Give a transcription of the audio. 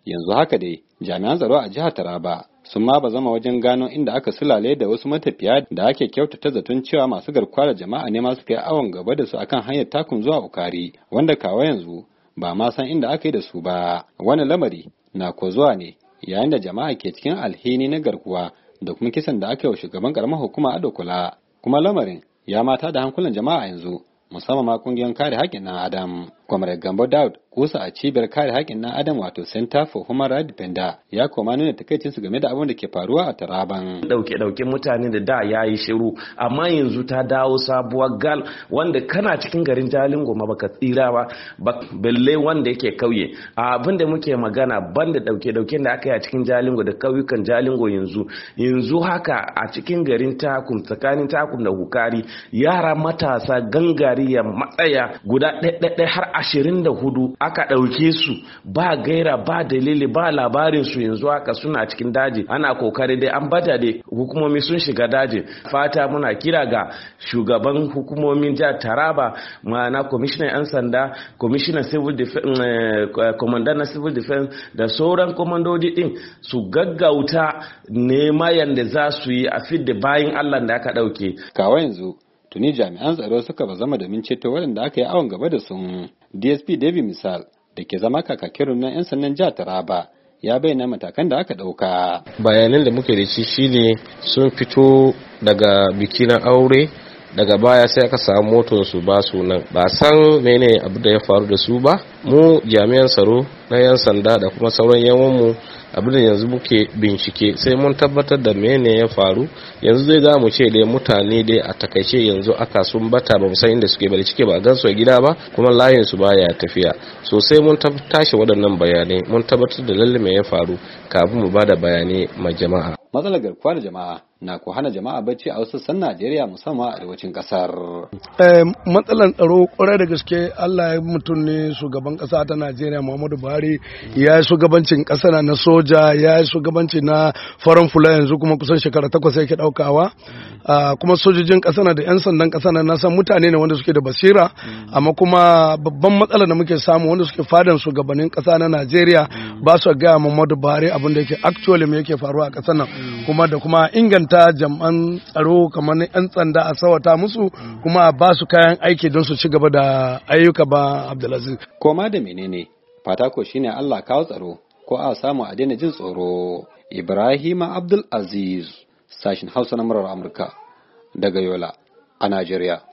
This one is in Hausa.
yanzu haka dai jami'an tsaro a jihar Taraba sun ma bazama wajen gano inda aka sulale da wasu matafiya da ake kyautata zaton cewa masu garkuwa da jama'a ne ma suka yi awon gaba da su akan hanyar takun zuwa Ukari, wanda kawo yanzu ba ma san inda aka yi da su ba. Wani lamari na ko zuwa ne yayin da jama'a ke cikin alhini na garkuwa da kuma kisan da aka yi wa shugaban karamar hukuma Ado Kula, kuma lamarin ya mata da hankulan jama'a yanzu, musamman ma kungiyar kare haƙƙin ɗan Adam. Comrade Gambo Daud, kusa a cibiyar kare haƙƙin ɗan Adam wato Center for Human Rights Defender, ya koma nuna takaicinsu game da abin da ke faruwa a Taraban. Dauke mutane da ya yi shiru, amma yanzu ta dawo sabuwar gal wanda kana cikin garin Jalingo ma baka tsira ba, balle wanda yake kauye. Abin da muke magana banda dauke da aka yi a cikin Jalingo da kauyukan Jalingo yanzu haka a cikin garin Takum, tsakanin Takum da Hukari, yara matasa gangariya matsaya guda ɗaiɗaiɗai har 24 aka ɗauke su ba gaira ba dalili ba labarin su, yanzu haka suna cikin daji. Ana kokari dai an bada dai hukumomi sun shiga daji. Fata muna kira ga shugaban hukumomin jihar Taraba, ma'ana commissioner 'yan sanda, commissioner civil defense, commander na civil defense da sauran komandodi din su gaggauta nema yanda za su yi a fidda bayin Allah da aka ɗauke. Kawo yanzu tuni jami'an tsaro suka bazama domin ceto waɗanda aka yi awon gaba da su. DSP David Misal da ke zama kakakin rundunar 'yan sandan jihar Taraba ya bayyana matakan da aka ɗauka. Bayanan da muke da shi shine sun fito daga biki na aure, daga baya sai aka samu motar su ba su nan, ba san mene abu da ya faru da su ba. Mu jami'an tsaro na 'yan sanda da kuma sauran yawanmu abin da yanzu muke bincike sai mun tabbatar da mene ya faru. Yanzu zai za mu ce dai mutane dai a takaice yanzu aka sun bata, ba mu san inda suke bari cike ba gan su a gida ba, kuma layin su baya tafiya. So sai mun tashi waɗannan bayanai mun tabbatar da lalle me ya faru kafin mu bada bayanai ma jama'a. Matsalar garkuwa da jama'a na ko hana jama'a bacci a wasu sassan Najeriya musamman a arewacin kasar. Matsalar tsaro kwarai da gaske, Allah ya mutum ne shugaban kasa ta Najeriya Muhammadu Buhari, ya yi shugabancin kasa na soja, ya yi shugabanci na farin fula, yanzu kuma kusan shekara 8 yake daukawa. Kuma sojojin kasa da 'yan sandan kasa na san mutane ne wanda suke da basira, amma kuma babban matsalar da muke samu wanda suke fadan shugabannin kasa na Najeriya ba su ga Muhammadu Buhari abin da yake actually me yake faruwa a kasar nan, kuma da kuma inganta jam'an tsaro kamar 'yan sanda a sawata musu, kuma ba su kayan aiki don su ci gaba da ayyuka ba. Abdulaziz, koma da menene fata ko shine Allah kawo tsaro ko a samu a daina jin tsoro. Ibrahim Abdul Aziz, sashin Hausa na murar Amurka daga Yola a Najeriya.